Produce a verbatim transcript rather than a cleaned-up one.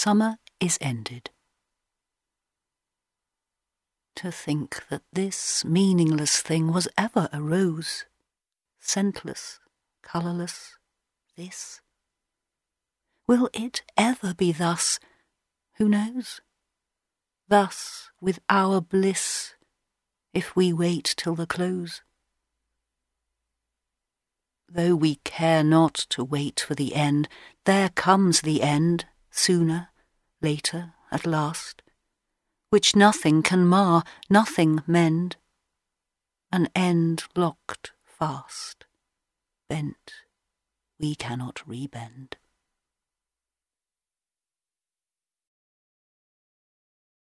Summer is ended. To think that this meaningless thing was ever a rose, scentless, colourless, this. Will it ever be thus? Who knows? Thus with our bliss, if we wait till the close. Though we care not to wait for the end, there comes the end, sooner, later, at last, which nothing can mar, nothing mend. An end locked fast, bent, we cannot rebend.